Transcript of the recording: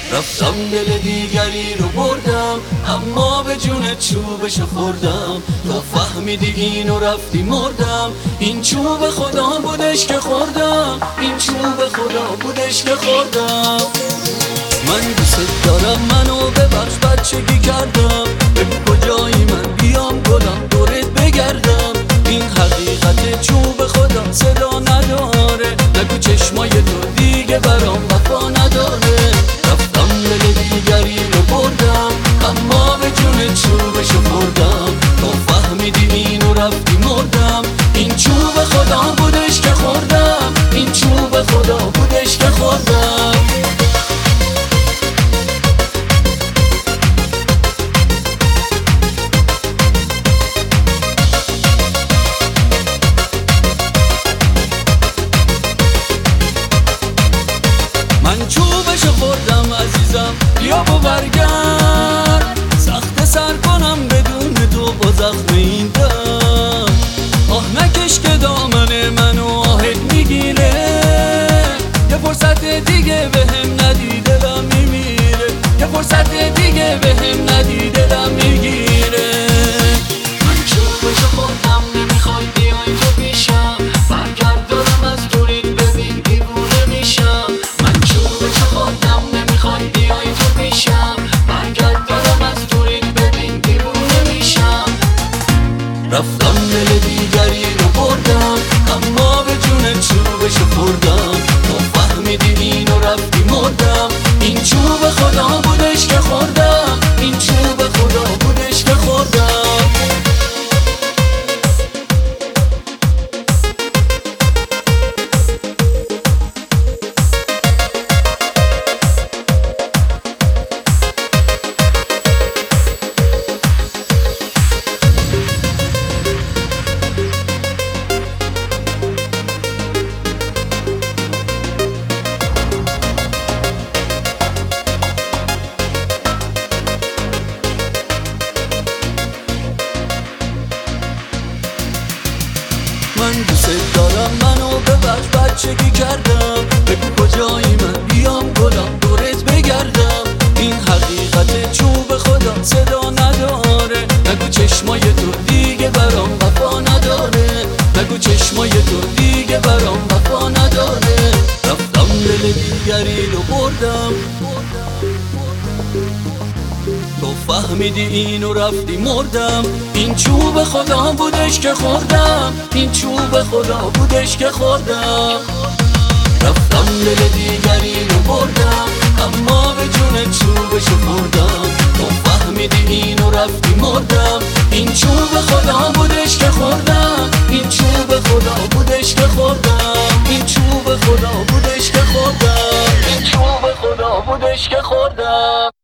رفتم دل دیگری رو بردم، اما به جونت چوبش خوردم. تو فهمیدی اینو رفتی مردم، این چوب خدا بودش که خوردم، این چوب خدا بودش که خوردم. من دوست دارم، منو ببخش بچگی کردم. بگو کجایی من بیام گلم دورت بگردم. این حقیقت چوب خدا صدا نداره، نگو چشمای تو دیگه برام وفا نداره. رفتم دل دیگری رو بردم، اما به جون چوبش خوردم. تو فهمیدی اینو رفتی مردم، این چوب خدا بودش که خوردم، این چوب خدا بودش که خوردم. من چوبشو خوردم عزیزم، بیا و برگرد. سخت سر کنم بدون تو با زخم این دم. آه نکش که دامن منو آهت میگیره، یه فرصت دیگه بهم ندی دلم میمیره، یه فرصت دیگه بهم ندی دلم میگیره. من چوبشو خوردم، نمیخوای بیای تو پیشم. برگرد دارم از دورت ببین دیوونه میشم. نمیخوای بیای تو پیشم، برگرد دارم از دورت ببین دیوونه میشم. رفتم دل دیگری رو بردم، اما به جون چوبش خوردم. تو فهمیدی اینو رفتی مردم، این چوب خدا بودش که خوردم، این چوب خدا بودش که خوردم. من دوست دارم، منو ببخش بچگی کردم. بگو کجایی من بیام گلم دورت بگردم. این حقیقت چوب خدا صدا نداره، نگو چشمای تو دیگه برام وفا نداره، نگو چشمای تو دیگه برام وفا نداره. رفتم دل دیگری رو بردم، تو فهمیدی اینو رفتی مردم. این چوب خدا بودش که خوردم، این چوب خدا بودش که خوردم. رفتم دل دیگری رو بردم، اما به جون چوبش خوردم. تو فهمیدی اینو رفتی مردم، این چوب خدا بودش که خوردم، این چوب خدا بودش که خوردم، این چوب خدا بودش که خوردم، این چوب خدا بودش که خوردم.